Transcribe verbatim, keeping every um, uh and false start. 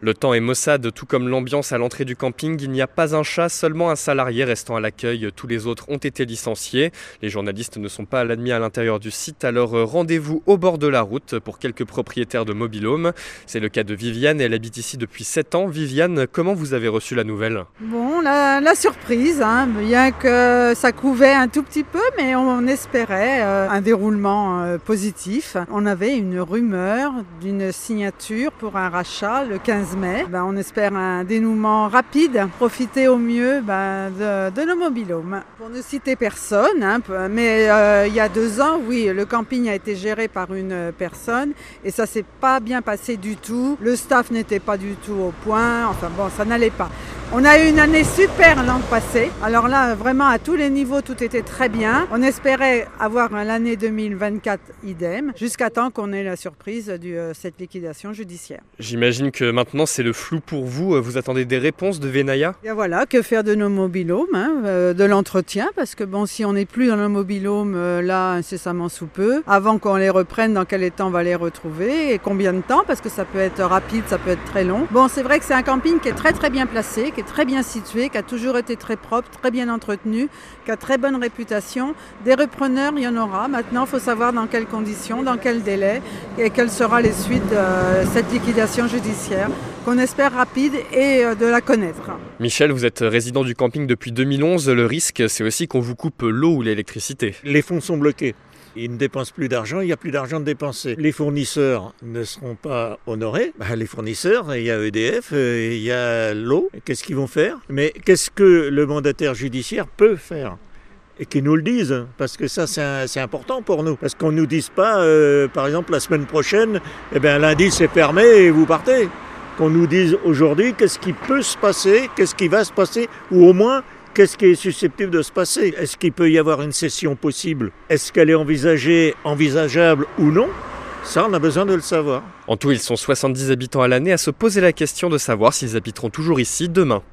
Le temps est maussade, tout comme l'ambiance à l'entrée du camping. Il n'y a pas un chat, seulement un salarié restant à l'accueil. Tous les autres ont été licenciés. Les journalistes ne sont pas admis à l'intérieur du site, alors rendez-vous au bord de la route pour quelques propriétaires de mobil-home. C'est le cas de Viviane, elle habite ici depuis sept ans. Viviane, comment vous avez reçu la nouvelle ? Bon, la, la surprise, hein, bien que ça couvait un tout petit peu, mais on espérait euh, un déroulement euh, positif. On avait une rumeur d'une signature pour un rachat le quinze mai. Ben, on espère un dénouement rapide, profiter au mieux ben, de, de nos mobil-homes. Pour ne citer personne, hein, mais euh, il y a deux ans, oui, le camping a été géré par une personne et ça s'est pas bien passé du tout. Le staff n'était pas du tout au point, enfin bon, ça n'allait pas. On a eu une année super l'an passé. Alors là, vraiment, à tous les niveaux, tout était très bien. On espérait avoir l'année deux mille vingt-quatre idem, jusqu'à temps qu'on ait la surprise de euh, cette liquidation judiciaire. J'imagine que maintenant, c'est le flou pour vous. Vous attendez des réponses de Venaya ? Et voilà, que faire de nos mobil-homes, hein, euh, de l'entretien, parce que bon, si on n'est plus dans nos mobil-homes euh, là incessamment sous peu, avant qu'on les reprenne, dans quel état on va les retrouver et combien de temps, parce que ça peut être rapide, ça peut être très long. Bon, c'est vrai que c'est un camping qui est très très bien placé, qui est très bien situé, qui a toujours été très propre, très bien entretenu, qui a très bonne réputation. Des repreneurs, il y en aura. Maintenant, il faut savoir dans quelles conditions, dans quel délai et quelles seront les suites de euh, cette liquidation judiciaire, qu'on espère rapide et euh, de la connaître. Michel, vous êtes résident du camping depuis deux mille onze. Le risque, c'est aussi qu'on vous coupe l'eau ou l'électricité. Les fonds sont bloqués. Ils ne dépensent plus d'argent, il n'y a plus d'argent de dépenser. Les fournisseurs ne seront pas honorés. Bah, les fournisseurs, il y a E D F, il y a l'eau. Qu'est-ce qu'ils vont faire ? Mais qu'est-ce que le mandataire judiciaire peut faire ? Et qu'ils nous le disent, parce que ça c'est, un, c'est important pour nous. Parce qu'on ne nous dise pas, euh, par exemple la semaine prochaine, eh bien, lundi c'est fermé et vous partez. Qu'on nous dise aujourd'hui qu'est-ce qui peut se passer, qu'est-ce qui va se passer, ou au moins qu'est-ce qui est susceptible de se passer. Est-ce qu'il peut y avoir une cession possible ? Est-ce qu'elle est envisagée, envisageable ou non ? Ça, on a besoin de le savoir. En tout, ils sont soixante-dix habitants à l'année à se poser la question de savoir s'ils habiteront toujours ici demain.